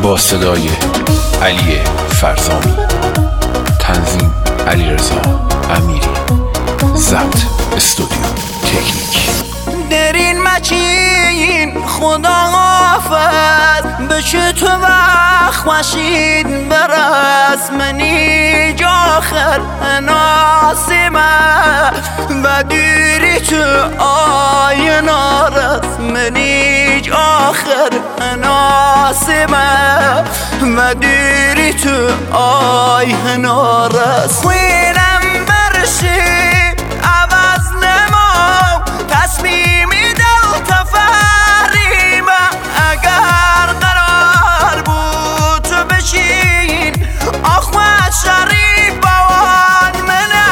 با صدای علی فرزامی، تنظیم علیرضا امیری، ضبط استودیو تکنیک. درین مچین خدا حافظ بشه تو وقت مشید برس منی جاخر ناسمه و دیری تو آی نارس منی جاخر ناسمه و دیری تو آی نارس وینم برشی عوض نمو تصمیمی دل تفریمه اگر قرار بود تو بشین آخمت شریف بوان منه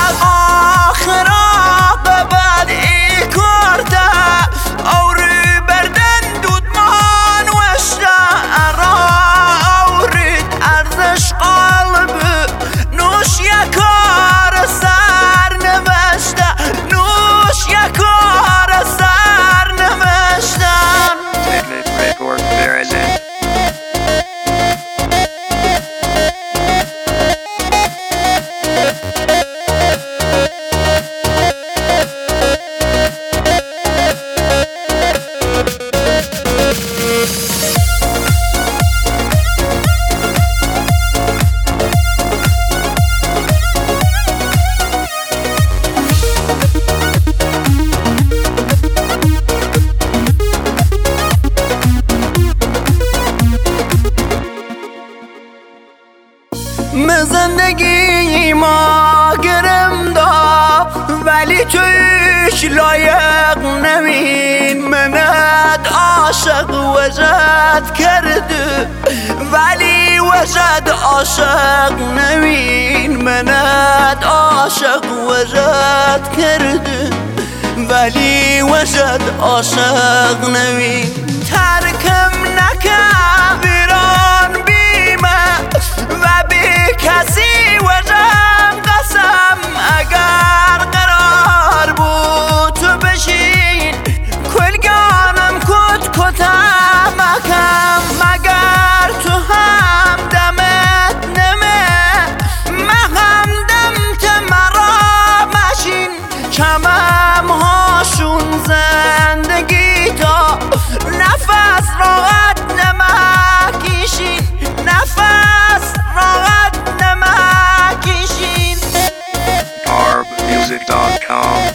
آخرا ببد ای کرده او رو بردن دودمان وشته ارا اورید ارزش قلب نوش یکار سر نوشته نوش یکار سر نوشتن. زندگی ما گرم دا ولی تویش لایق نمین منت عاشق وجد کرده ولی وجد عاشق نمین منت عاشق وجد کرده ولی وجد عاشق نمین ترکم نکن بیران بیمه و بی کسی وجم قسم اگر قرار بود تو بشین کلگانم کت کتم اکم مگر تو هم دمت نمه مهم دمت مرا مشین کمم هاشون زندگی تا نفس راحت نمکیشین نفس راحت نمکیشین. arbmusic.com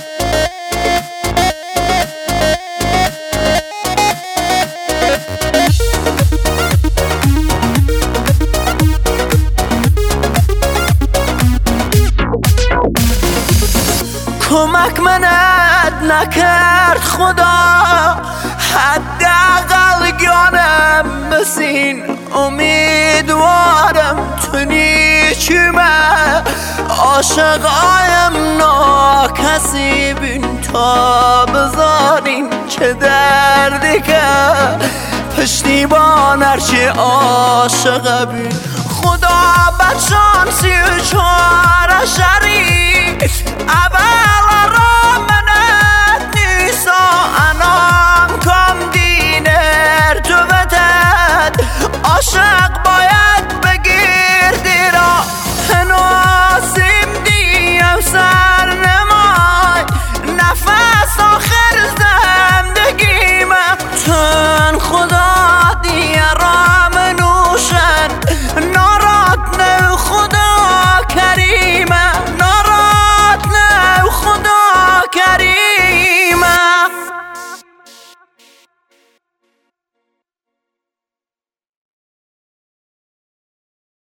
کمک منت نکرد خدا حداقل گانم بسین امیدوارم تو نیچیمه عاشقایم ناکسی بین تا بذارین چه دردی که پشتیبان هرچی عاشق بین خدا بدشانسی و چاره شریف